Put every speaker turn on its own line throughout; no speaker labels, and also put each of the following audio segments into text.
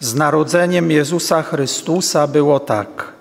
Z narodzeniem Jezusa Chrystusa było tak.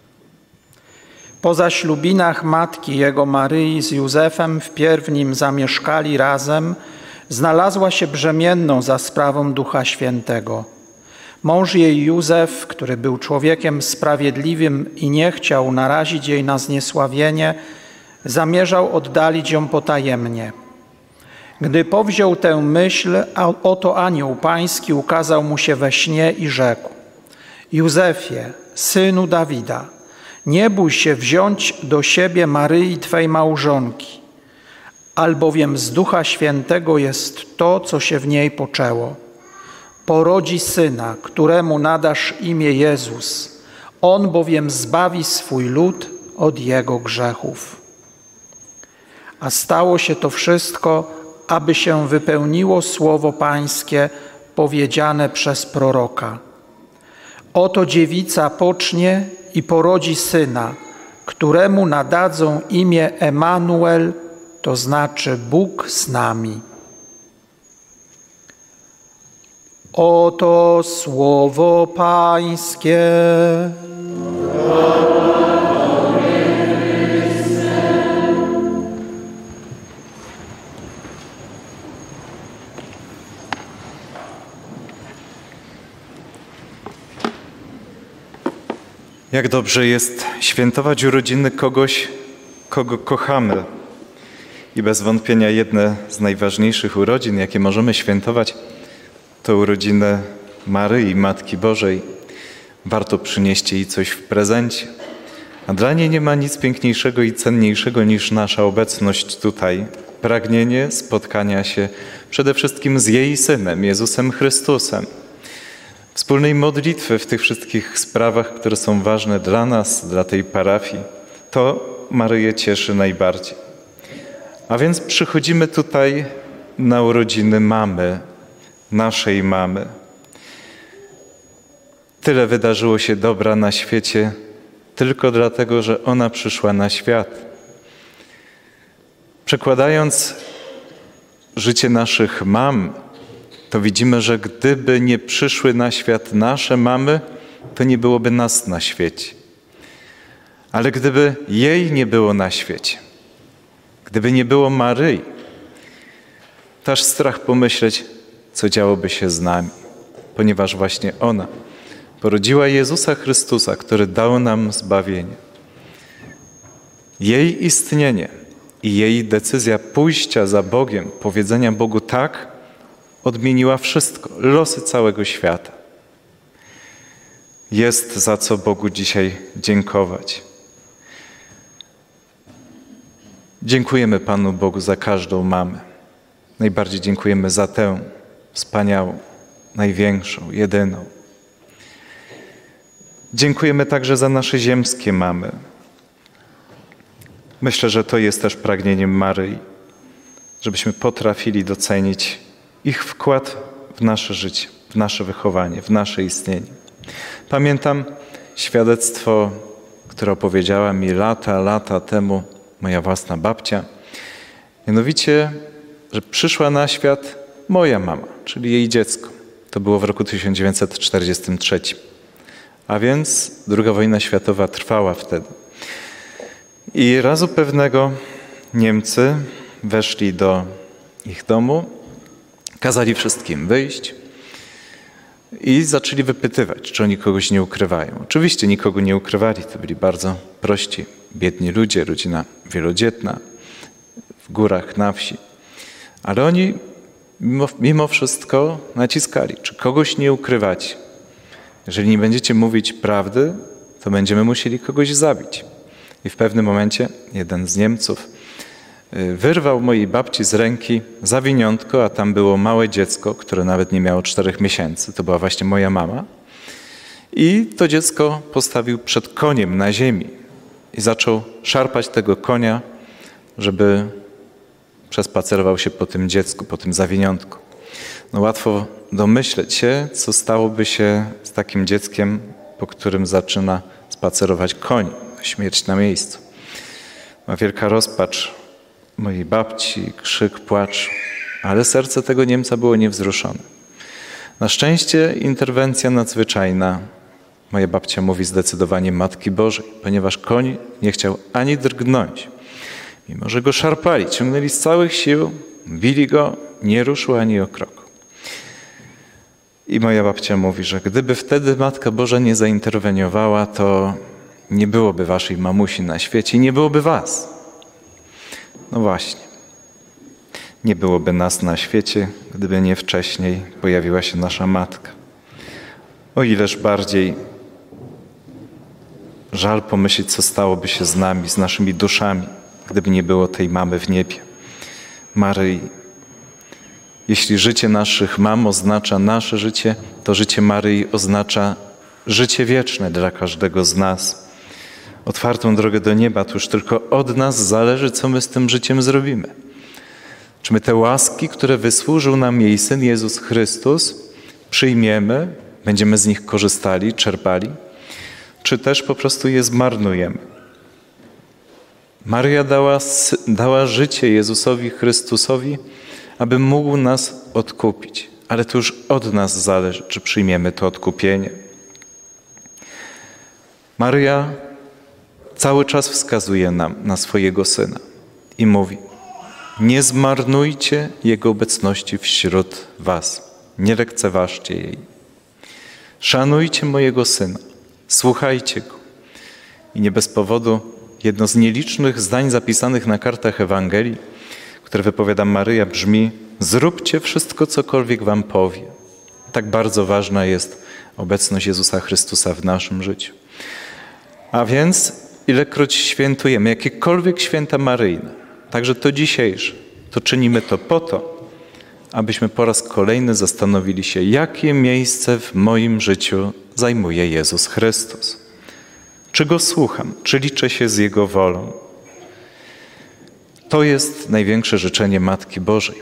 Po zaślubinach matki Jego Maryi z Józefem wpierw nim zamieszkali razem, znalazła się brzemienną za sprawą Ducha Świętego. Mąż jej Józef, który był człowiekiem sprawiedliwym i nie chciał narazić jej na zniesławienie, zamierzał oddalić ją potajemnie. Gdy powziął tę myśl, oto anioł pański ukazał mu się we śnie i rzekł: Józefie, synu Dawida, nie bój się wziąć do siebie Maryi Twej małżonki, albowiem z Ducha Świętego jest to, co się w niej poczęło. Porodzi syna, któremu nadasz imię Jezus. On bowiem zbawi swój lud od jego grzechów. A stało się to wszystko, aby się wypełniło słowo pańskie powiedziane przez proroka. Oto dziewica pocznie i porodzi syna, któremu nadadzą imię Emanuel, to znaczy Bóg z nami. Oto słowo pańskie.
Jak dobrze jest świętować urodziny kogoś, kogo kochamy. I bez wątpienia jedne z najważniejszych urodzin, jakie możemy świętować, to urodziny Maryi, Matki Bożej. Warto przynieść jej coś w prezencie. A dla niej nie ma nic piękniejszego i cenniejszego niż nasza obecność tutaj. Pragnienie spotkania się przede wszystkim z jej Synem, Jezusem Chrystusem. Wspólnej modlitwy w tych wszystkich sprawach, które są ważne dla nas, dla tej parafii. To Maryję cieszy najbardziej. A więc przychodzimy tutaj na urodziny mamy, naszej mamy. Tyle wydarzyło się dobra na świecie tylko dlatego, że ona przyszła na świat. Przekładając życie naszych mam, to widzimy, że gdyby nie przyszły na świat nasze mamy, to nie byłoby nas na świecie. Ale gdyby jej nie było na świecie, gdyby nie było Maryi, to aż strach pomyśleć, co działoby się z nami, ponieważ właśnie ona porodziła Jezusa Chrystusa, który dał nam zbawienie. Jej istnienie i jej decyzja pójścia za Bogiem, powiedzenia Bogu tak, odmieniła wszystko, losy całego świata. Jest za co Bogu dzisiaj dziękować. Dziękujemy Panu Bogu za każdą mamę. Najbardziej dziękujemy za tę wspaniałą, największą, jedyną. Dziękujemy także za nasze ziemskie mamy. Myślę, że to jest też pragnieniem Maryi, żebyśmy potrafili docenić ich wkład w nasze życie, w nasze wychowanie, w nasze istnienie. Pamiętam świadectwo, które opowiedziała mi lata temu moja własna babcia. Mianowicie, że przyszła na świat moja mama, czyli jej dziecko. To było w roku 1943. A więc II wojna światowa trwała wtedy. I razu pewnego Niemcy weszli do ich domu, kazali wszystkim wyjść i zaczęli wypytywać, czy oni kogoś nie ukrywają. Oczywiście nikogo nie ukrywali, to byli bardzo prości, biedni ludzie, rodzina wielodzietna, w górach, na wsi. Ale oni mimo wszystko naciskali, czy kogoś nie ukrywacie. Jeżeli nie będziecie mówić prawdy, to będziemy musieli kogoś zabić. I w pewnym momencie jeden z Niemców wyrwał mojej babci z ręki zawiniątko, a tam było małe dziecko, które nawet nie miało 4 miesięcy. To była właśnie moja mama. I to dziecko postawił przed koniem na ziemi i zaczął szarpać tego konia, żeby przespacerował się po tym dziecku, po tym zawiniątku. No łatwo domyśleć się, co stałoby się z takim dzieckiem, po którym zaczyna spacerować koń. Śmierć na miejscu. Ma wielka rozpacz mojej babci, krzyk, płacz, ale serce tego Niemca było niewzruszone. Na szczęście interwencja nadzwyczajna. Moja babcia mówi zdecydowanie Matki Bożej, ponieważ koń nie chciał ani drgnąć. Mimo że go szarpali, ciągnęli z całych sił, bili go, nie ruszył ani o krok. I moja babcia mówi, że gdyby wtedy Matka Boża nie zainterweniowała, to nie byłoby waszej mamusi na świecie i nie byłoby was. No właśnie. Nie byłoby nas na świecie, gdyby nie wcześniej pojawiła się nasza Matka. O ileż bardziej żal pomyśleć, co stałoby się z nami, z naszymi duszami, gdyby nie było tej mamy w niebie, Maryi. Jeśli życie naszych mam oznacza nasze życie, to życie Maryi oznacza życie wieczne dla każdego z nas. Otwartą drogę do nieba, to już tylko od nas zależy, co my z tym życiem zrobimy. Czy my te łaski, które wysłużył nam jej Syn Jezus Chrystus, przyjmiemy, będziemy z nich korzystali, czerpali, czy też po prostu je zmarnujemy? Maryja dała życie Jezusowi Chrystusowi, aby mógł nas odkupić. Ale to już od nas zależy, czy przyjmiemy to odkupienie. Maryja cały czas wskazuje nam na swojego Syna i mówi: nie zmarnujcie Jego obecności wśród was. Nie lekceważcie jej. Szanujcie mojego Syna. Słuchajcie Go. I nie bez powodu jedno z nielicznych zdań zapisanych na kartach Ewangelii, które wypowiada Maryja, brzmi: zróbcie wszystko, cokolwiek wam powie. Tak bardzo ważna jest obecność Jezusa Chrystusa w naszym życiu. A więc ilekroć świętujemy jakiekolwiek święta maryjne, także to dzisiejsze, to czynimy to po to, abyśmy po raz kolejny zastanowili się, jakie miejsce w moim życiu zajmuje Jezus Chrystus. Czy Go słucham? Czy liczę się z Jego wolą? To jest największe życzenie Matki Bożej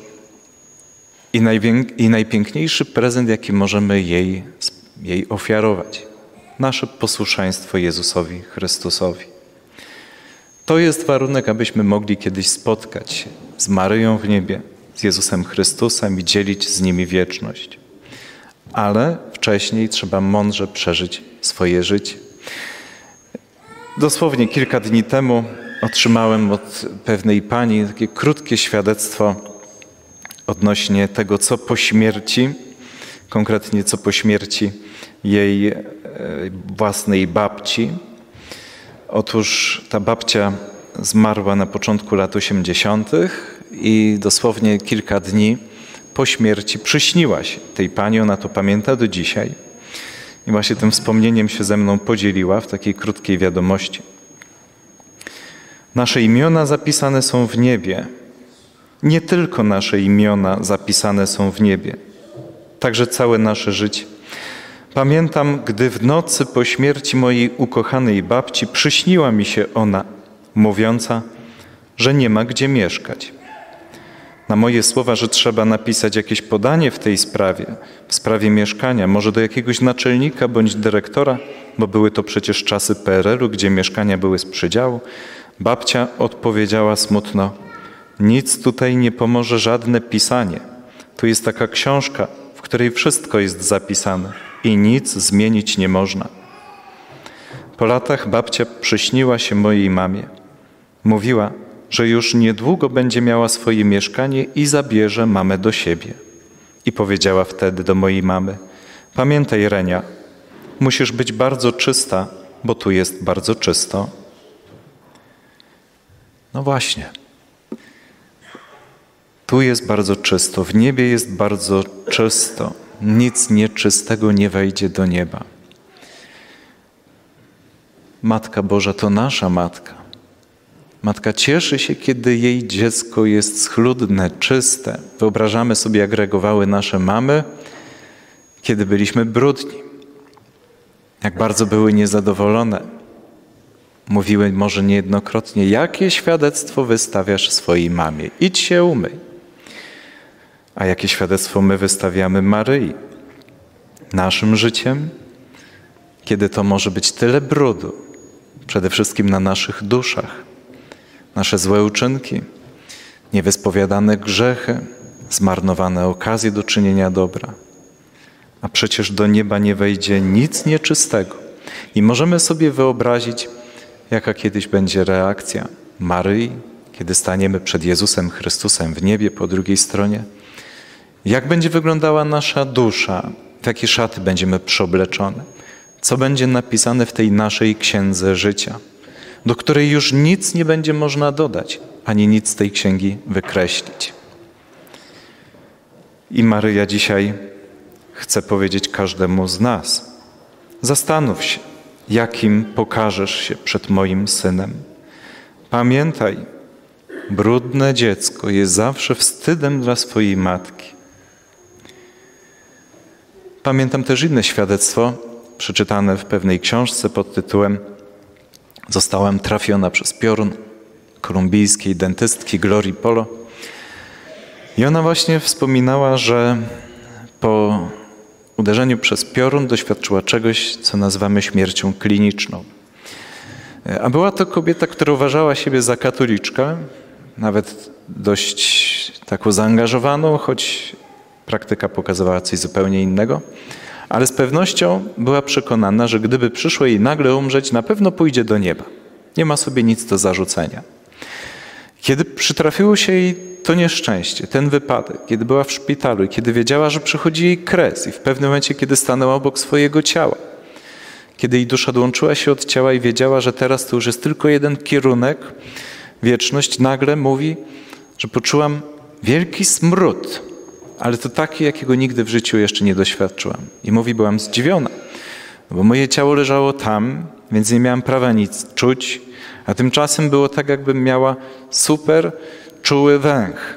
i najpiękniejszy prezent, jaki możemy jej ofiarować. Nasze posłuszeństwo Jezusowi Chrystusowi. To jest warunek, abyśmy mogli kiedyś spotkać się z Maryją w niebie, z Jezusem Chrystusem i dzielić z nimi wieczność. Ale wcześniej trzeba mądrze przeżyć swoje życie. Dosłownie kilka dni temu otrzymałem od pewnej pani takie krótkie świadectwo odnośnie tego, co po śmierci, konkretnie co po śmierci jej własnej babci. Otóż ta babcia zmarła na początku lat 80. i dosłownie kilka dni po śmierci przyśniła się tej pani, ona to pamięta do dzisiaj. I właśnie tym wspomnieniem się ze mną podzieliła w takiej krótkiej wiadomości. Nasze imiona zapisane są w niebie. Nie tylko nasze imiona zapisane są w niebie, także całe nasze życie. Pamiętam, gdy w nocy po śmierci mojej ukochanej babci przyśniła mi się ona, mówiąca, że nie ma gdzie mieszkać. Na moje słowa, że trzeba napisać jakieś podanie w tej sprawie, w sprawie mieszkania, może do jakiegoś naczelnika bądź dyrektora, bo były to przecież czasy PRL-u, gdzie mieszkania były z przydziału, babcia odpowiedziała smutno: nic tutaj nie pomoże żadne pisanie. Tu jest taka książka, w której wszystko jest zapisane i nic zmienić nie można. Po latach babcia przyśniła się mojej mamie. Mówiła, że już niedługo będzie miała swoje mieszkanie i zabierze mamę do siebie. I powiedziała wtedy do mojej mamy: pamiętaj, Renia, musisz być bardzo czysta, bo tu jest bardzo czysto. No właśnie. Tu jest bardzo czysto, w niebie jest bardzo czysto. Nic nieczystego nie wejdzie do nieba. Matka Boża to nasza Matka. Matka cieszy się, kiedy jej dziecko jest schludne, czyste. Wyobrażamy sobie, jak reagowały nasze mamy, kiedy byliśmy brudni. Jak bardzo były niezadowolone. Mówiły może niejednokrotnie: jakie świadectwo wystawiasz swojej mamie? Idź się umyj. A jakie świadectwo my wystawiamy Maryi? Naszym życiem? Kiedy to może być tyle brudu, przede wszystkim na naszych duszach. Nasze złe uczynki, niewyspowiadane grzechy, zmarnowane okazje do czynienia dobra. a przecież do nieba nie wejdzie nic nieczystego. I możemy sobie wyobrazić, jaka kiedyś będzie reakcja Maryi, kiedy staniemy przed Jezusem Chrystusem w niebie po drugiej stronie. Jak będzie wyglądała nasza dusza, w jakie szaty będziemy przeobleczone, co będzie napisane w tej naszej księdze życia, do której już nic nie będzie można dodać, ani nic z tej księgi wykreślić. I Maryja dzisiaj chce powiedzieć każdemu z nas: zastanów się, jakim pokażesz się przed moim synem. Pamiętaj, brudne dziecko jest zawsze wstydem dla swojej matki. Pamiętam też inne świadectwo, przeczytane w pewnej książce pod tytułem „Zostałam trafiona przez piorun” kolumbijskiej dentystki Glorii Polo. I ona właśnie wspominała, że po uderzeniu przez piorun doświadczyła czegoś, co nazywamy śmiercią kliniczną. A była to kobieta, która uważała siebie za katoliczkę, nawet dość taką zaangażowaną, choć praktyka pokazywała coś zupełnie innego, ale z pewnością była przekonana, że gdyby przyszło jej nagle umrzeć, na pewno pójdzie do nieba. Nie ma sobie nic do zarzucenia. Kiedy przytrafiło się jej to nieszczęście, ten wypadek, kiedy była w szpitalu i kiedy wiedziała, że przychodzi jej kres i w pewnym momencie, kiedy stanęła obok swojego ciała, kiedy jej dusza odłączyła się od ciała i wiedziała, że teraz to już jest tylko jeden kierunek, wieczność, nagle mówi, że poczułam wielki smród, ale to taki, jakiego nigdy w życiu jeszcze nie doświadczyłam. I mówi, byłam zdziwiona, bo moje ciało leżało tam, więc nie miałam prawa nic czuć, a tymczasem było tak, jakbym miała super czuły węch.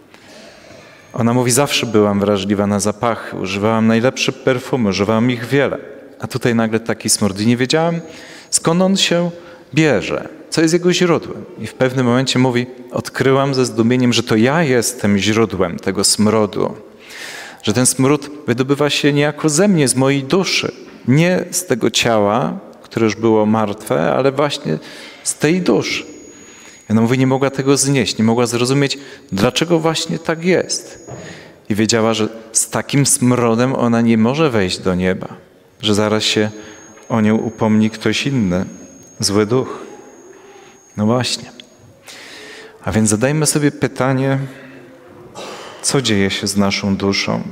Ona mówi, zawsze byłam wrażliwa na zapachy, używałam najlepsze perfumy, używałam ich wiele. A tutaj nagle taki smród i nie wiedziałam, skąd on się bierze, co jest jego źródłem. I w pewnym momencie mówi, odkryłam ze zdumieniem, że to ja jestem źródłem tego smrodu. Że ten smród wydobywa się niejako ze mnie, z mojej duszy. Nie z tego ciała, które już było martwe, ale właśnie z tej duszy. I ona mówi, nie mogła tego znieść, nie mogła zrozumieć, dlaczego właśnie tak jest. I wiedziała, że z takim smrodem ona nie może wejść do nieba. Że zaraz się o nią upomni ktoś inny, zły duch. No właśnie. A więc zadajmy sobie pytanie, co dzieje się z naszą duszą?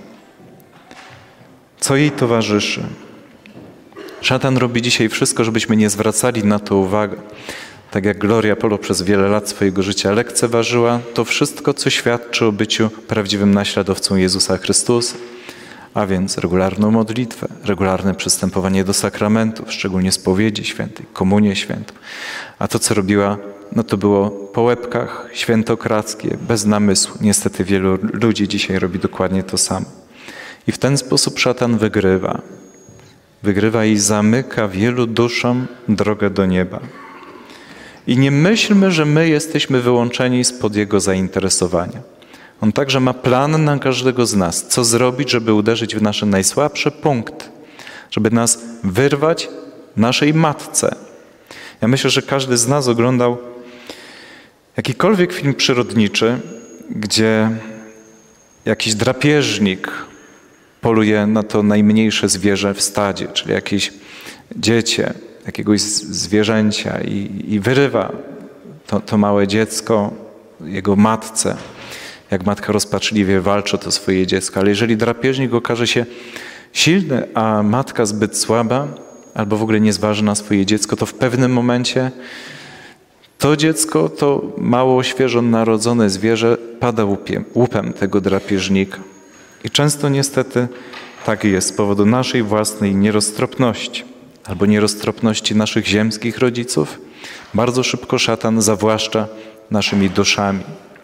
Co jej towarzyszy? Szatan robi dzisiaj wszystko, żebyśmy nie zwracali na to uwagę. Tak jak Gloria Polo przez wiele lat swojego życia lekceważyła to wszystko, co świadczy o byciu prawdziwym naśladowcą Jezusa Chrystusa. A więc regularną modlitwę, regularne przystępowanie do sakramentów, szczególnie spowiedzi świętej, komunię świętą. A to, co robiła, no to było po łebkach, świętokradzkie, bez namysłu. Niestety wielu ludzi dzisiaj robi dokładnie to samo. I w ten sposób szatan wygrywa. Wygrywa i zamyka wielu duszom drogę do nieba. I nie myślmy, że my jesteśmy wyłączeni spod jego zainteresowania. On także ma plan na każdego z nas, co zrobić, żeby uderzyć w nasze najsłabsze punkty, żeby nas wyrwać naszej matce. Ja myślę, że każdy z nas oglądał jakikolwiek film przyrodniczy, gdzie jakiś drapieżnik poluje na to najmniejsze zwierzę w stadzie, czyli jakieś dziecię, jakiegoś zwierzęcia i wyrywa to małe dziecko jego matce. Jak matka rozpaczliwie walczy o to swoje dziecko. Ale jeżeli drapieżnik okaże się silny, a matka zbyt słaba, albo w ogóle nie zważy na swoje dziecko, to w pewnym momencie to dziecko, to mało świeżo narodzone zwierzę pada łupem tego drapieżnika. I często niestety tak jest z powodu naszej własnej nieroztropności albo nieroztropności naszych ziemskich rodziców. Bardzo szybko szatan zawłaszcza naszymi duszami.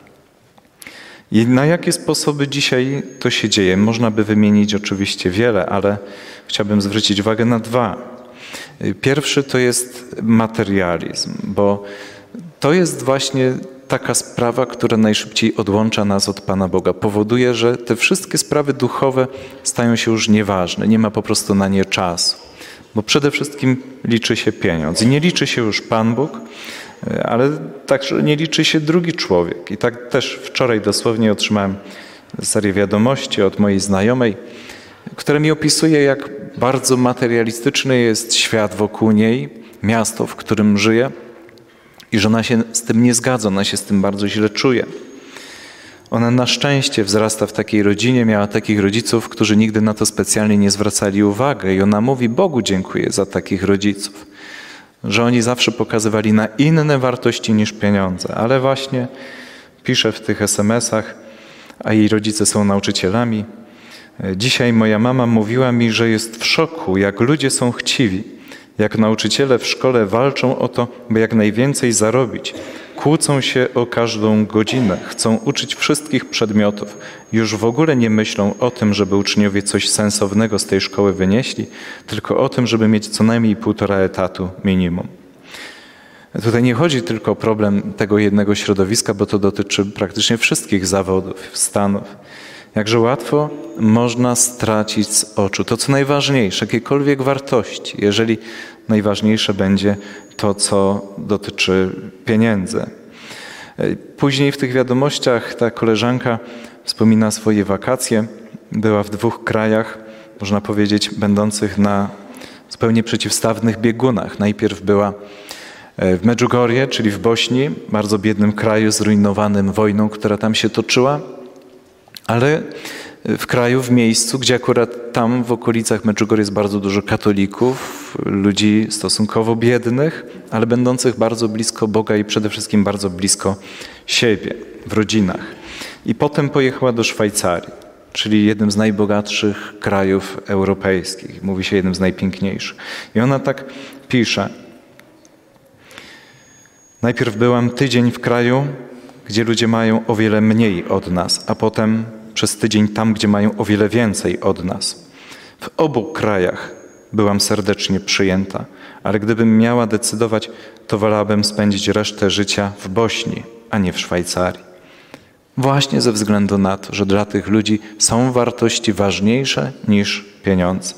I na jakie sposoby dzisiaj to się dzieje? Można by wymienić oczywiście wiele, ale chciałbym zwrócić uwagę na dwa. Pierwszy to jest materializm, bo to jest właśnie taka sprawa, która najszybciej odłącza nas od Pana Boga. Powoduje, że te wszystkie sprawy duchowe stają się już nieważne. Nie ma po prostu na nie czasu. Bo przede wszystkim liczy się pieniądz. I nie liczy się już Pan Bóg, ale także nie liczy się drugi człowiek. I tak też wczoraj dosłownie otrzymałem serię wiadomości od mojej znajomej, które mi opisuje, jak bardzo materialistyczny jest świat wokół niej, miasto, w którym żyje i że ona się z tym nie zgadza, ona się z tym bardzo źle czuje. Ona na szczęście wzrasta w takiej rodzinie, miała takich rodziców, którzy nigdy na to specjalnie nie zwracali uwagi i ona mówi: Bogu dziękuję za takich rodziców, że oni zawsze pokazywali na inne wartości niż pieniądze. Ale właśnie pisze w tych SMS-ach, a jej rodzice są nauczycielami. Dzisiaj moja mama mówiła mi, że jest w szoku, jak ludzie są chciwi, jak nauczyciele w szkole walczą o to, by jak najwięcej zarobić. Kłócą się o każdą godzinę, chcą uczyć wszystkich przedmiotów. Już w ogóle nie myślą o tym, żeby uczniowie coś sensownego z tej szkoły wynieśli, tylko o tym, żeby mieć co najmniej 1,5 etatu minimum. Tutaj nie chodzi tylko o problem tego jednego środowiska, bo to dotyczy praktycznie wszystkich zawodów, stanów. Jakże łatwo można stracić z oczu to, co najważniejsze, jakiekolwiek wartości, jeżeli najważniejsze będzie to, co dotyczy pieniędzy. Później w tych wiadomościach ta koleżanka wspomina swoje wakacje. Była w 2 krajach, można powiedzieć, będących na zupełnie przeciwstawnych biegunach. Najpierw była w Medjugorje, czyli w Bośni, bardzo biednym kraju zrujnowanym wojną, która tam się toczyła, ale w kraju, w miejscu, gdzie akurat tam w okolicach Medjugorje jest bardzo dużo katolików, ludzi stosunkowo biednych, ale będących bardzo blisko Boga i przede wszystkim bardzo blisko siebie, w rodzinach. I potem pojechała do Szwajcarii, czyli jednym z najbogatszych krajów europejskich. Mówi się jednym z najpiękniejszych. I ona tak pisze: najpierw byłam tydzień w kraju, gdzie ludzie mają o wiele mniej od nas, a potem przez tydzień tam, gdzie mają o wiele więcej od nas. W obu krajach byłam serdecznie przyjęta, ale gdybym miała decydować, to wolałabym spędzić resztę życia w Bośni, a nie w Szwajcarii. Właśnie ze względu na to, że dla tych ludzi są wartości ważniejsze niż pieniądze.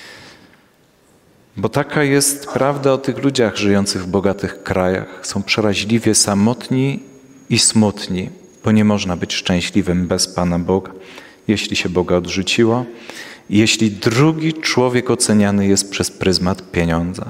Bo taka jest prawda o tych ludziach żyjących w bogatych krajach. Są przeraźliwie samotni i smutni, bo nie można być szczęśliwym bez Pana Boga, jeśli się Boga odrzuciło i jeśli drugi człowiek oceniany jest przez pryzmat pieniądza.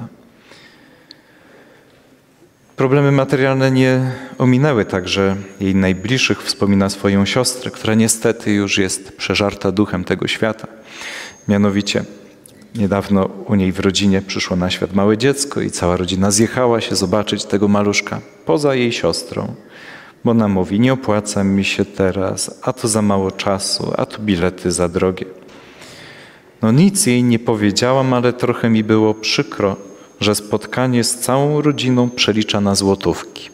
Problemy materialne nie ominęły także jej najbliższych. Wspomina swoją siostrę, która niestety już jest przeżarta duchem tego świata. Mianowicie niedawno u niej w rodzinie przyszło na świat małe dziecko i cała rodzina zjechała się zobaczyć tego maluszka, poza jej siostrą. Bo ona mówi: nie opłaca mi się teraz, a to za mało czasu, a tu bilety za drogie. No nic jej nie powiedziałam, ale trochę mi było przykro, że spotkanie z całą rodziną przelicza na złotówki.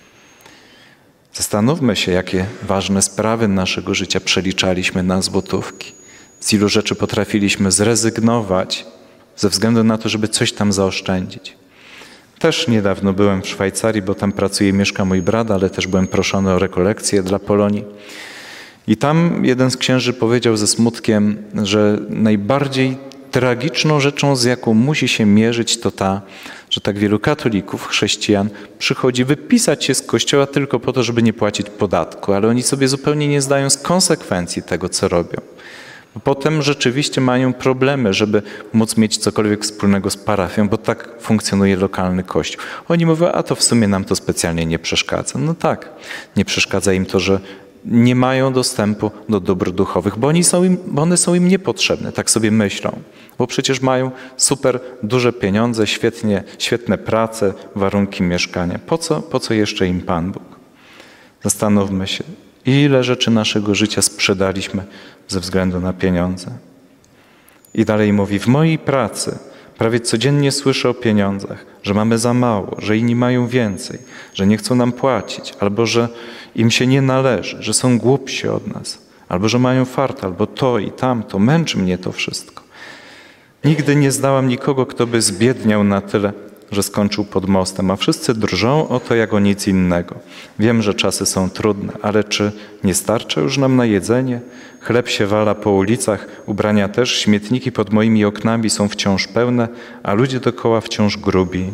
Zastanówmy się, jakie ważne sprawy naszego życia przeliczaliśmy na złotówki. Z ilu rzeczy potrafiliśmy zrezygnować ze względu na to, żeby coś tam zaoszczędzić. Też niedawno byłem w Szwajcarii, bo tam pracuje i mieszka mój brat, ale też byłem proszony o rekolekcje dla Polonii. I tam jeden z księży powiedział ze smutkiem, że najbardziej tragiczną rzeczą, z jaką musi się mierzyć, to ta, że tak wielu katolików, chrześcijan przychodzi wypisać się z kościoła tylko po to, żeby nie płacić podatku, ale oni sobie zupełnie nie zdają z konsekwencji tego, co robią. Potem rzeczywiście mają problemy, żeby móc mieć cokolwiek wspólnego z parafią, bo tak funkcjonuje lokalny kościół. Oni mówią: a to w sumie nam to specjalnie nie przeszkadza. No tak, nie przeszkadza im to, że nie mają dostępu do dóbr duchowych, bo one są im niepotrzebne, tak sobie myślą. Bo przecież mają super duże pieniądze, świetne prace, warunki mieszkania. Po co jeszcze im Pan Bóg? Zastanówmy się, ile rzeczy naszego życia sprzedaliśmy ze względu na pieniądze. I dalej mówi: w mojej pracy prawie codziennie słyszę o pieniądzach, że mamy za mało, że inni mają więcej, że nie chcą nam płacić, albo że im się nie należy, że są głupsi od nas, albo że mają fart, albo to i tamto. Męczy mnie to wszystko. Nigdy nie znałam nikogo, kto by zbiedniał na tyle, że skończył pod mostem, a wszyscy drżą o to jak o nic innego. Wiem, że czasy są trudne, ale czy nie starcza już nam na jedzenie? Chleb się wala po ulicach, ubrania też, śmietniki pod moimi oknami są wciąż pełne, a ludzie dookoła wciąż grubi.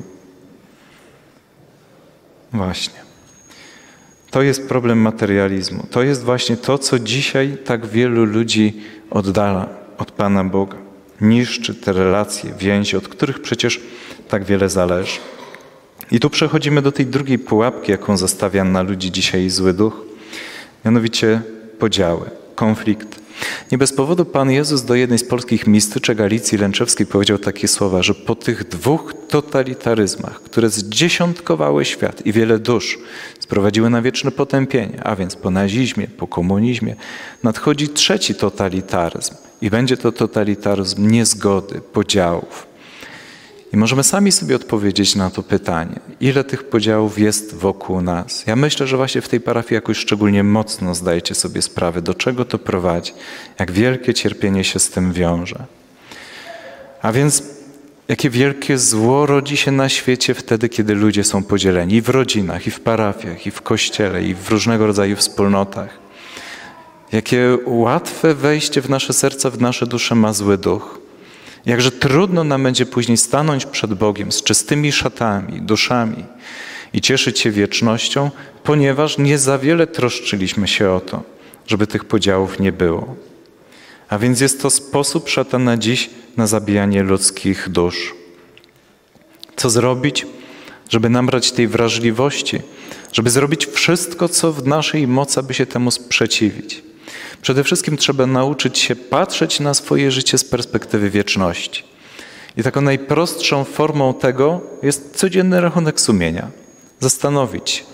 Właśnie. To jest problem materializmu. To jest właśnie to, co dzisiaj tak wielu ludzi oddala. od Pana Boga. Niszczy te relacje, więzi, od których przecież tak wiele zależy. I tu przechodzimy do tej drugiej pułapki, jaką zostawia na ludzi dzisiaj zły duch, mianowicie podziały, konflikty. Nie bez powodu Pan Jezus do jednej z polskich mistyczek Alicji Lęczewskiej powiedział takie słowa, że po tych dwóch totalitaryzmach, które zdziesiątkowały świat i wiele dusz sprowadziły na wieczne potępienie, a więc po nazizmie, po komunizmie, nadchodzi trzeci totalitaryzm i będzie to totalitaryzm niezgody, podziałów. I możemy sami sobie odpowiedzieć na to pytanie, ile tych podziałów jest wokół nas. Ja myślę, że właśnie w tej parafii jakoś szczególnie mocno zdajecie sobie sprawę, do czego to prowadzi, jak wielkie cierpienie się z tym wiąże. A więc jakie wielkie zło rodzi się na świecie wtedy, kiedy ludzie są podzieleni i w rodzinach, i w parafiach, i w kościele, i w różnego rodzaju wspólnotach. Jakie łatwe wejście w nasze serca, w nasze dusze ma zły duch. Jakże trudno nam będzie później stanąć przed Bogiem z czystymi szatami, duszami i cieszyć się wiecznością, ponieważ nie za wiele troszczyliśmy się o to, żeby tych podziałów nie było. A więc jest to sposób szatana dziś na zabijanie ludzkich dusz. Co zrobić, żeby nabrać tej wrażliwości, żeby zrobić wszystko, co w naszej mocy, aby się temu sprzeciwić? Przede wszystkim trzeba nauczyć się patrzeć na swoje życie z perspektywy wieczności. I taką najprostszą formą tego jest codzienny rachunek sumienia. Zastanowić się,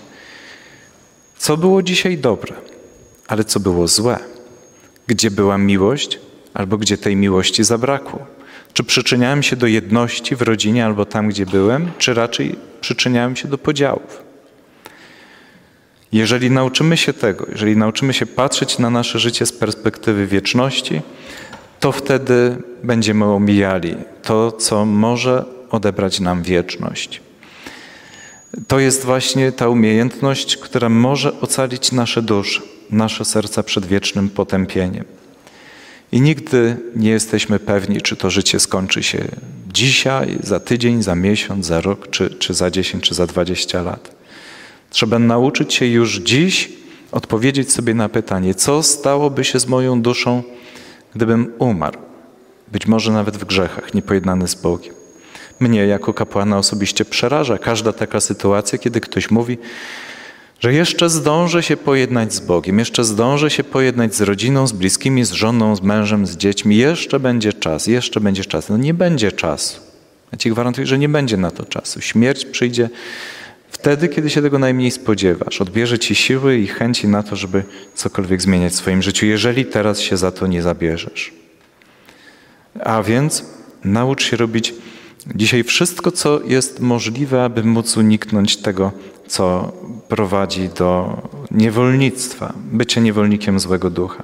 co było dzisiaj dobre, ale co było złe. Gdzie była miłość, albo gdzie tej miłości zabrakło. Czy przyczyniałem się do jedności w rodzinie, albo tam, gdzie byłem, czy raczej przyczyniałem się do podziałów. Jeżeli nauczymy się tego, jeżeli nauczymy się patrzeć na nasze życie z perspektywy wieczności, to wtedy będziemy omijali to, co może odebrać nam wieczność. To jest właśnie ta umiejętność, która może ocalić nasze dusze, nasze serca przed wiecznym potępieniem. I nigdy nie jesteśmy pewni, czy to życie skończy się dzisiaj, za tydzień, za miesiąc, za rok, czy za 10, czy za 20 lat. Trzeba nauczyć się już dziś odpowiedzieć sobie na pytanie, co stałoby się z moją duszą, gdybym umarł, być może nawet w grzechach, niepojednany z Bogiem. Mnie jako kapłana osobiście przeraża każda taka sytuacja, kiedy ktoś mówi, że jeszcze zdążę się pojednać z Bogiem, jeszcze zdążę się pojednać z rodziną, z bliskimi, z żoną, z mężem, z dziećmi, jeszcze będzie czas, jeszcze będzie czas. No nie będzie czasu. Ja Ci gwarantuję, że nie będzie na to czasu. Śmierć przyjdzie wtedy, kiedy się tego najmniej spodziewasz. Odbierze Ci siły i chęci na to, żeby cokolwiek zmieniać w swoim życiu, jeżeli teraz się za to nie zabierzesz. A więc naucz się robić dzisiaj wszystko, co jest możliwe, aby móc uniknąć tego, co prowadzi do niewolnictwa, bycia niewolnikiem złego ducha.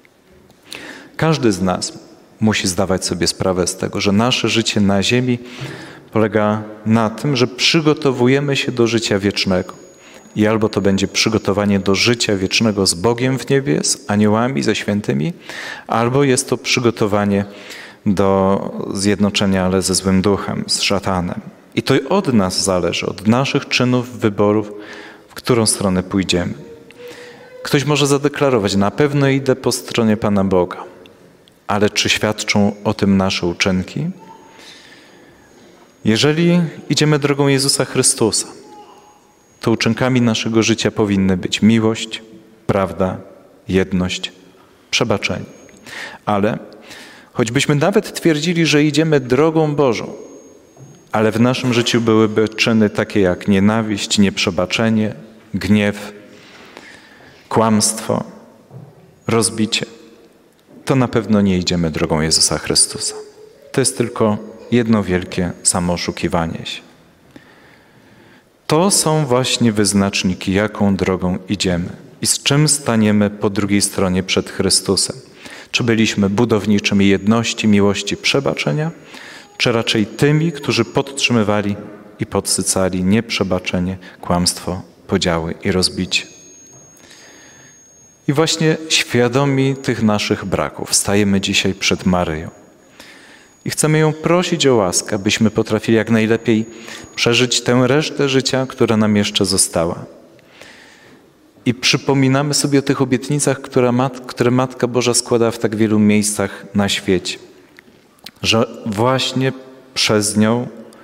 Każdy z nas musi zdawać sobie sprawę z tego, że nasze życie na ziemi polega na tym, że przygotowujemy się do życia wiecznego. I albo to będzie przygotowanie do życia wiecznego z Bogiem w niebie, z aniołami, ze świętymi, albo jest to przygotowanie do zjednoczenia, ale ze złym duchem, z szatanem. I to od nas zależy, od naszych czynów, wyborów, w którą stronę pójdziemy. Ktoś może zadeklarować, na pewno idę po stronie Pana Boga, ale czy świadczą o tym nasze uczynki? Jeżeli idziemy drogą Jezusa Chrystusa, to uczynkami naszego życia powinny być miłość, prawda, jedność, przebaczenie. Ale choćbyśmy nawet twierdzili, że idziemy drogą Bożą, ale w naszym życiu byłyby czyny takie jak nienawiść, nieprzebaczenie, gniew, kłamstwo, rozbicie, to na pewno nie idziemy drogą Jezusa Chrystusa. To jest tylko jedno wielkie samooszukiwanie się. To są właśnie wyznaczniki, jaką drogą idziemy i z czym staniemy po drugiej stronie przed Chrystusem. Czy byliśmy budowniczymi jedności, miłości, przebaczenia, czy raczej tymi, którzy podtrzymywali i podsycali nieprzebaczenie, kłamstwo, podziały i rozbicie. I właśnie świadomi tych naszych braków stajemy dzisiaj przed Maryją. I chcemy ją prosić o łaskę, abyśmy potrafili jak najlepiej przeżyć tę resztę życia, która nam jeszcze została. I przypominamy sobie o tych obietnicach, które Matka Boża składa w tak wielu miejscach na świecie. Że właśnie przez nią,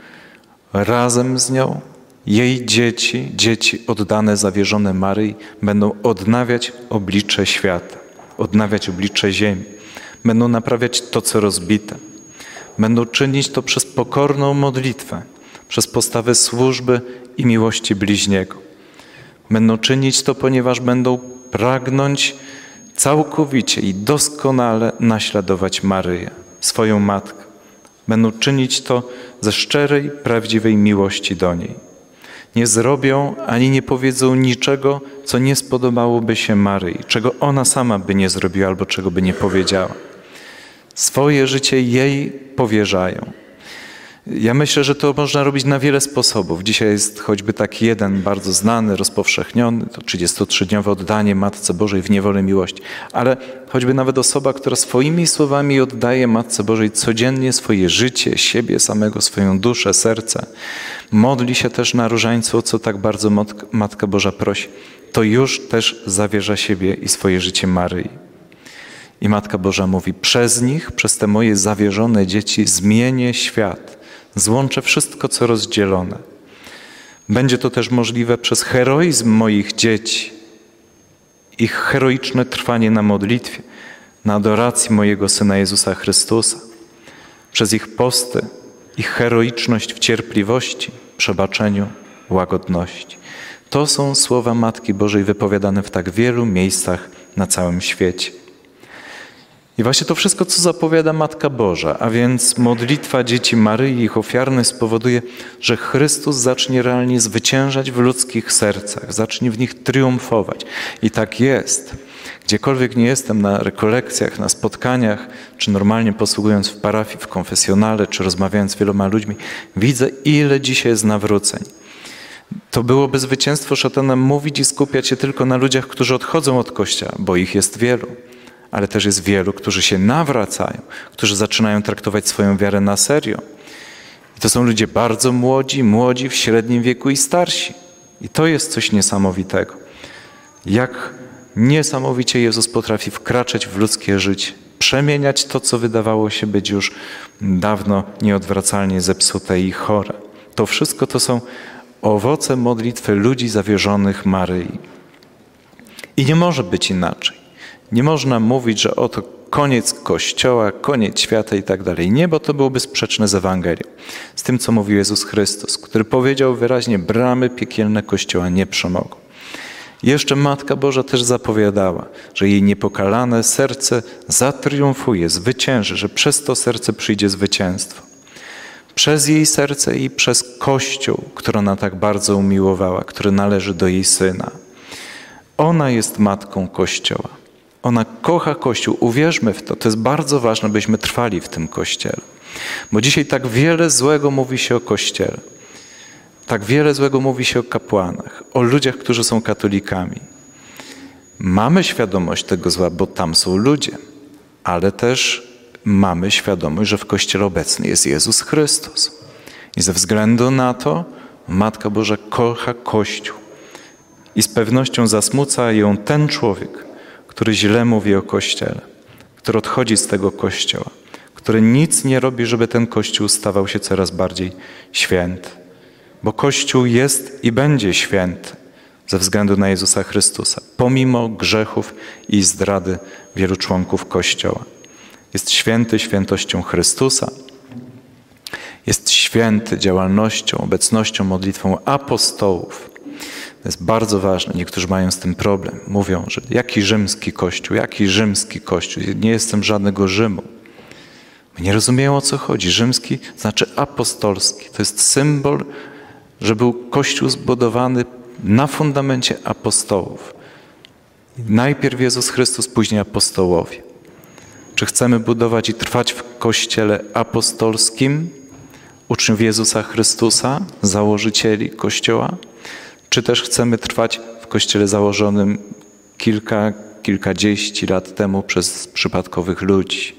razem z nią, jej dzieci oddane, zawierzone Maryi, będą odnawiać oblicze świata, odnawiać oblicze ziemi. Będą naprawiać to, co rozbite. Będą czynić to przez pokorną modlitwę, przez postawę służby i miłości bliźniego. Będą czynić to, ponieważ będą pragnąć całkowicie i doskonale naśladować Maryję, swoją Matkę. Będą czynić to ze szczerej, prawdziwej miłości do niej. Nie zrobią ani nie powiedzą niczego, co nie spodobałoby się Maryi, czego ona sama by nie zrobiła albo czego by nie powiedziała. Swoje życie jej powierzają. Ja myślę, że to można robić na wiele sposobów. Dzisiaj jest choćby taki jeden bardzo znany, rozpowszechniony, to 33-dniowe oddanie Matce Bożej w niewolę miłości. Ale choćby nawet osoba, która swoimi słowami oddaje Matce Bożej codziennie swoje życie, siebie samego, swoją duszę, serce, modli się też na różańcu, o co tak bardzo Matka Boża prosi, to już też zawierza siebie i swoje życie Maryi. I Matka Boża mówi, przez nich, przez te moje zawierzone dzieci zmienię świat. Złączę wszystko, co rozdzielone. Będzie to też możliwe przez heroizm moich dzieci, ich heroiczne trwanie na modlitwie, na adoracji mojego Syna Jezusa Chrystusa, przez ich posty, ich heroiczność w cierpliwości, przebaczeniu, łagodności. To są słowa Matki Bożej wypowiadane w tak wielu miejscach na całym świecie. I właśnie to wszystko, co zapowiada Matka Boża, a więc modlitwa dzieci Maryi i ich ofiarność spowoduje, że Chrystus zacznie realnie zwyciężać w ludzkich sercach, zacznie w nich triumfować. I tak jest. Gdziekolwiek nie jestem, na rekolekcjach, na spotkaniach, czy normalnie posługując w parafii, w konfesjonale, czy rozmawiając z wieloma ludźmi, widzę, ile dzisiaj jest nawróceń. To byłoby zwycięstwo szatana mówić i skupiać się tylko na ludziach, którzy odchodzą od Kościoła, bo ich jest wielu. Ale też jest wielu, którzy się nawracają, którzy zaczynają traktować swoją wiarę na serio. I to są ludzie bardzo młodzi w średnim wieku i starsi. I to jest coś niesamowitego. Jak niesamowicie Jezus potrafi wkraczać w ludzkie życie, przemieniać to, co wydawało się być już dawno nieodwracalnie zepsute i chore. To wszystko to są owoce modlitwy ludzi zawierzonych Maryi. I nie może być inaczej. Nie można mówić, że oto koniec Kościoła, koniec świata i tak dalej. Nie, bo to byłoby sprzeczne z Ewangelią. Z tym, co mówił Jezus Chrystus, który powiedział wyraźnie, bramy piekielne Kościoła nie przemogą. Jeszcze Matka Boża też zapowiadała, że jej niepokalane serce zatriumfuje, zwycięży, że przez to serce przyjdzie zwycięstwo. Przez jej serce i przez Kościół, który ona tak bardzo umiłowała, który należy do jej Syna. Ona jest Matką Kościoła. Ona kocha Kościół. Uwierzmy w to. To jest bardzo ważne, byśmy trwali w tym Kościele. Bo dzisiaj tak wiele złego mówi się o Kościele. Tak wiele złego mówi się o kapłanach, o ludziach, którzy są katolikami. Mamy świadomość tego zła, bo tam są ludzie. Ale też mamy świadomość, że w Kościele obecny jest Jezus Chrystus. I ze względu na to Matka Boża kocha Kościół. I z pewnością zasmuca ją ten człowiek, który źle mówi o Kościele, który odchodzi z tego Kościoła, który nic nie robi, żeby ten Kościół stawał się coraz bardziej święty. Bo Kościół jest i będzie święty ze względu na Jezusa Chrystusa, pomimo grzechów i zdrady wielu członków Kościoła. Jest święty świętością Chrystusa, jest święty działalnością, obecnością, modlitwą apostołów. To jest bardzo ważne. Niektórzy mają z tym problem. Mówią, że jaki rzymski Kościół, nie jestem żadnego Rzymu. Nie rozumieją, o co chodzi. Rzymski znaczy apostolski. To jest symbol, że był Kościół zbudowany na fundamencie apostołów. Najpierw Jezus Chrystus, później apostołowie. Czy chcemy budować i trwać w Kościele apostolskim, uczniów Jezusa Chrystusa, założycieli Kościoła? Czy też chcemy trwać w Kościele założonym kilkadziesiąt lat temu przez przypadkowych ludzi?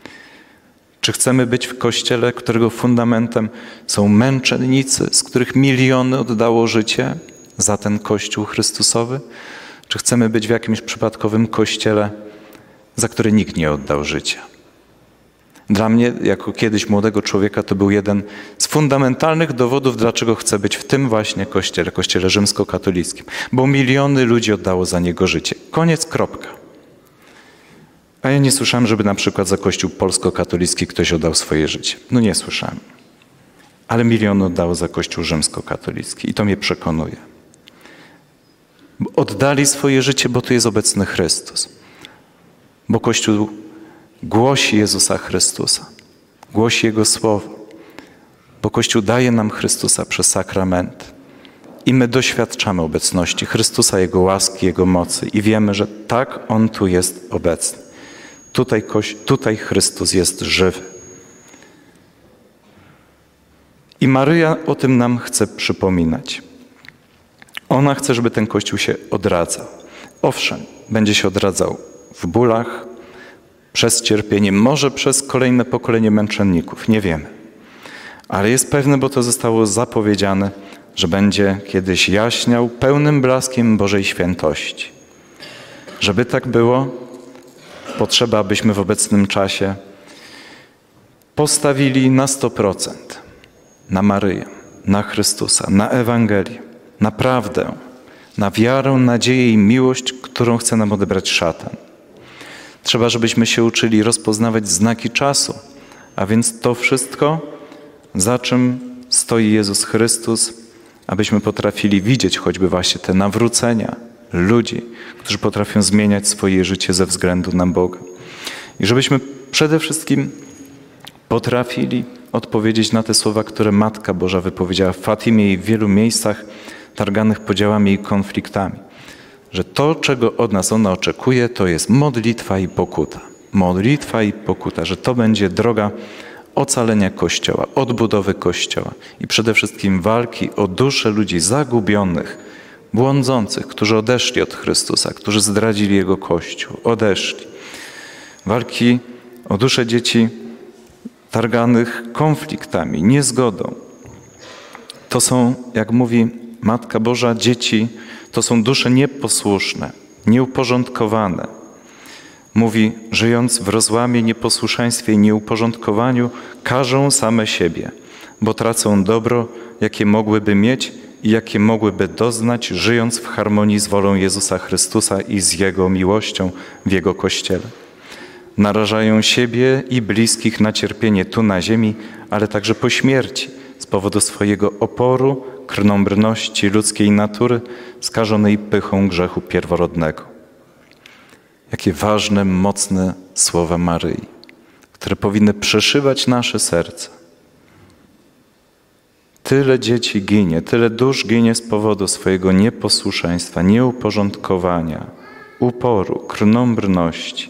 Czy chcemy być w Kościele, którego fundamentem są męczennicy, z których miliony oddało życie za ten Kościół Chrystusowy? Czy chcemy być w jakimś przypadkowym kościele, za który nikt nie oddał życia? Dla mnie, jako kiedyś młodego człowieka, to był jeden z fundamentalnych dowodów, dlaczego chcę być w tym właśnie kościele rzymskokatolickim. Bo miliony ludzi oddało za niego życie. Koniec, kropka. A ja nie słyszałem, żeby na przykład za Kościół polsko-katolicki ktoś oddał swoje życie. No nie słyszałem. Ale miliony oddało za Kościół rzymskokatolicki i to mnie przekonuje. Oddali swoje życie, bo tu jest obecny Chrystus. Bo Kościół głosi Jezusa Chrystusa, głosi Jego Słowo, bo Kościół daje nam Chrystusa przez sakrament i my doświadczamy obecności Chrystusa, Jego łaski, Jego mocy i wiemy, że tak On tu jest obecny. Tutaj Chrystus jest żywy. I Maryja o tym nam chce przypominać. Ona chce, żeby ten Kościół się odradzał. Owszem, będzie się odradzał w bólach, przez cierpienie, może przez kolejne pokolenie męczenników, nie wiemy. Ale jest pewne, bo to zostało zapowiedziane, że będzie kiedyś jaśniał pełnym blaskiem Bożej świętości. Żeby tak było, potrzeba, abyśmy w obecnym czasie postawili na 100% na Maryję, na Chrystusa, na Ewangelię, na prawdę, na wiarę, nadzieję i miłość, którą chce nam odebrać szatan. Trzeba, żebyśmy się uczyli rozpoznawać znaki czasu, a więc to wszystko, za czym stoi Jezus Chrystus, abyśmy potrafili widzieć choćby właśnie te nawrócenia ludzi, którzy potrafią zmieniać swoje życie ze względu na Boga. I żebyśmy przede wszystkim potrafili odpowiedzieć na te słowa, które Matka Boża wypowiedziała w Fatimie i w wielu miejscach targanych podziałami i konfliktami. Że to, czego od nas ona oczekuje, to jest modlitwa i pokuta. Modlitwa i pokuta, że to będzie droga ocalenia Kościoła, odbudowy Kościoła i przede wszystkim walki o dusze ludzi zagubionych, błądzących, którzy odeszli od Chrystusa, którzy zdradzili Jego Kościół, odeszli. Walki o dusze dzieci targanych konfliktami, niezgodą. To są, jak mówi Matka Boża, dzieci, to są dusze nieposłuszne, nieuporządkowane. Mówi, żyjąc w rozłamie, nieposłuszeństwie i nieuporządkowaniu, karzą same siebie, bo tracą dobro, jakie mogłyby mieć i jakie mogłyby doznać, żyjąc w harmonii z wolą Jezusa Chrystusa i z Jego miłością w Jego Kościele. Narażają siebie i bliskich na cierpienie tu na ziemi, ale także po śmierci z powodu swojego oporu, krnąbrności ludzkiej natury, skażonej pychą grzechu pierworodnego. Jakie ważne, mocne słowa Maryi, które powinny przeszywać nasze serce. Tyle dzieci ginie, tyle dusz ginie z powodu swojego nieposłuszeństwa, nieuporządkowania, uporu, krnąbrności.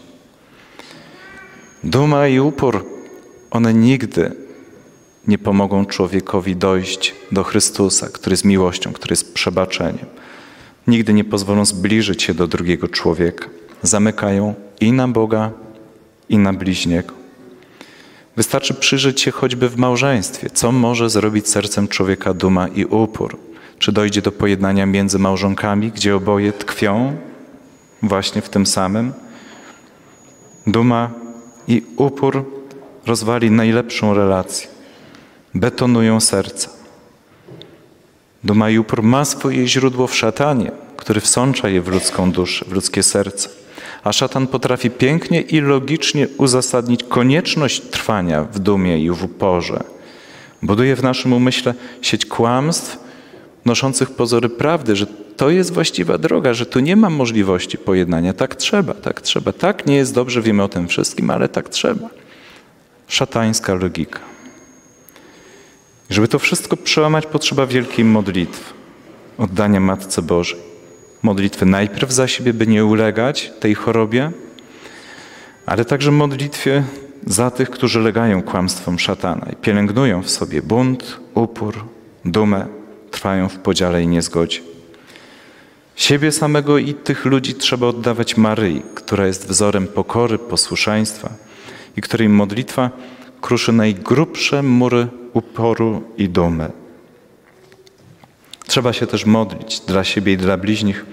Duma i upór, one nigdy nie pomogą człowiekowi dojść do Chrystusa, który jest miłością, który jest przebaczeniem. Nigdy nie pozwolą zbliżyć się do drugiego człowieka. Zamykają i na Boga, i na bliźniego. Wystarczy przyjrzeć się choćby w małżeństwie. Co może zrobić sercem człowieka duma i upór? Czy dojdzie do pojednania między małżonkami, gdzie oboje tkwią właśnie w tym samym? Duma i upór rozwali najlepszą relację. Betonują serca. Duma i upór ma swoje źródło w szatanie, który wsącza je w ludzką duszę, w ludzkie serce. A szatan potrafi pięknie i logicznie uzasadnić konieczność trwania w dumie i w uporze. Buduje w naszym umyśle sieć kłamstw noszących pozory prawdy, że to jest właściwa droga, że tu nie ma możliwości pojednania. Tak trzeba, tak trzeba. Tak nie jest dobrze, wiemy o tym wszystkim, ale tak trzeba. Szatańska logika. Żeby to wszystko przełamać, potrzeba wielkiej modlitwy, oddania Matce Bożej. Modlitwy najpierw za siebie, by nie ulegać tej chorobie, ale także modlitwie za tych, którzy legają kłamstwom szatana i pielęgnują w sobie bunt, upór, dumę, trwają w podziale i niezgodzie. Siebie samego i tych ludzi trzeba oddawać Maryi, która jest wzorem pokory, posłuszeństwa i której modlitwa kruszy najgrubsze mury uporu i dumy. Trzeba się też modlić dla siebie i dla bliźnich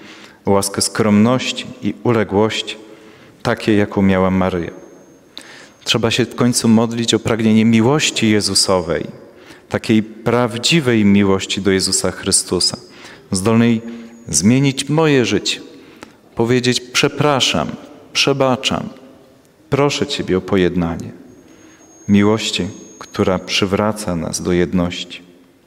o łaskę skromności i uległości, takiej, jaką miała Maryja. Trzeba się w końcu modlić o pragnienie miłości Jezusowej, takiej prawdziwej miłości do Jezusa Chrystusa, zdolnej zmienić moje życie, powiedzieć przepraszam, przebaczam, proszę Ciebie o pojednanie. Miłości, która przywraca nas do jedności.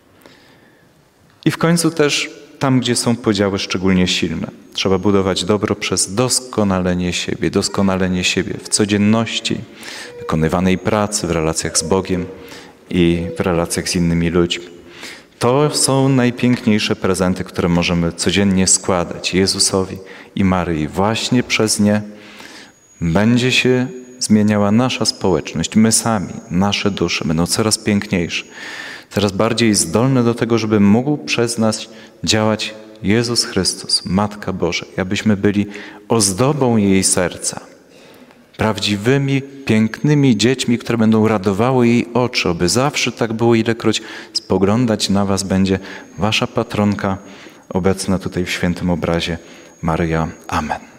I w końcu też tam, gdzie są podziały szczególnie silne, trzeba budować dobro przez doskonalenie siebie w codzienności, wykonywanej pracy, w relacjach z Bogiem i w relacjach z innymi ludźmi. To są najpiękniejsze prezenty, które możemy codziennie składać Jezusowi i Maryi. Właśnie przez nie będzie się zmieniała nasza społeczność, my sami, nasze dusze będą coraz piękniejsze, coraz bardziej zdolne do tego, żeby mógł przez nas działać Jezus Chrystus, Matka Boża, abyśmy byli ozdobą jej serca, prawdziwymi, pięknymi dziećmi, które będą radowały jej oczy, aby zawsze tak było, ilekroć spoglądać na was będzie wasza patronka obecna tutaj w świętym obrazie, Maryja. Amen.